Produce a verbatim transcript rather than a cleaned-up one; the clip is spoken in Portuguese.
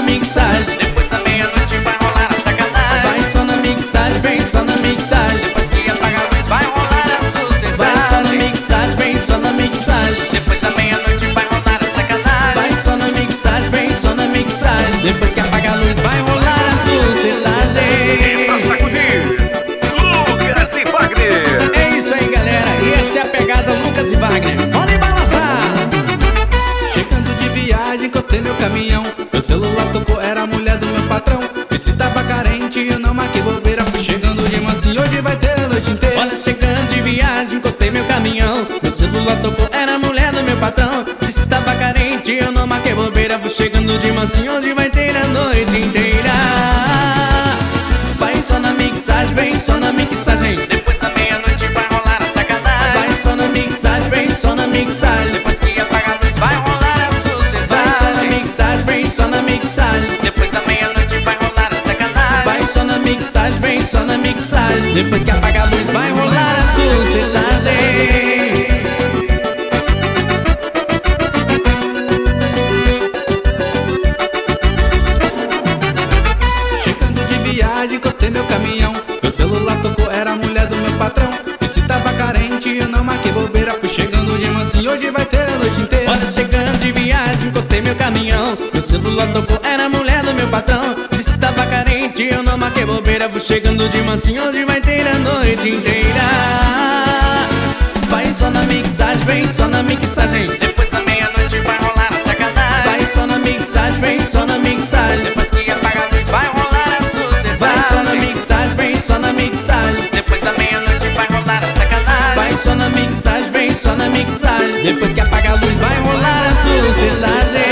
mixagem. Depois da meia-noite vai rolar a sacanagem. Vai só na mixagem, vem só na mixagem. Depois que apaga a luz vai rolar a sucessagem. Vai só na mixagem, vem só na mixagem. Depois da meia-noite vai rolar a sacanagem. Vai só na mixagem, vem só na mixagem. Depois que apaga a luz vai rolar a sucessagem. Pra sacudir, Lucas e Wagner. É isso aí, galera, e essa é a pegada Lucas e Wagner. Pode balançar. Chegando de viagem, encostei meu caminhão. Meu celular tocou, era a mulher do meu patrão. E se tava carente, eu não marquei bobeira. Fui chegando de mansinho, hoje vai ter a noite inteira. Olha, chegando de viagem, encostei meu caminhão. Meu celular tocou, era a mulher do meu patrão. E se tava carente, eu não marquei bobeira. Fui chegando de mansinho, hoje vai ter a noite inteira. Vai só na mixagem, vem só na mixagem. Depois da meia-noite vai rolar a sacanagem. Vai só na mixagem, vem só na mixagem. Depois que apaga a luz vai rolar a sucessagem. Vai só na mixagem, vem só na mixagem. Depois da meia-noite vai rolar a sacanagem. Vai só na mixagem, vem só na mixagem. Depois que apaga a luz vai rolar a sucessagem. Chegando de viagem, encostei meu caminhão. Meu celular tocou, era a mulher do meu patrão. E se tava carente, eu não marquei bobeira. Fui chegando de mansinho, hoje vai ter a noite inteira. Olha, chegando de viagem, encostei meu caminhão. Meu celular tocou, era a mulher do meu patrão. E se tava carente, eu não marquei bobeira. Fui chegando de mansinho, hoje vai ter a noite inteira. Vai só na mixagem, vem só na mixagem. Depois da meia-noite vai rolar a sacanagem. Vai só na mixagem, vem só na mixagem. Depois que apaga a luz vai rolar a sucessagem. Vai só na mixagem, vem só na mixagem. Depois da meia-noite vai rolar a sacanagem. Vai só na mixagem, vem só na mixagem. Depois que apaga a luz vai rolar a sucessagem.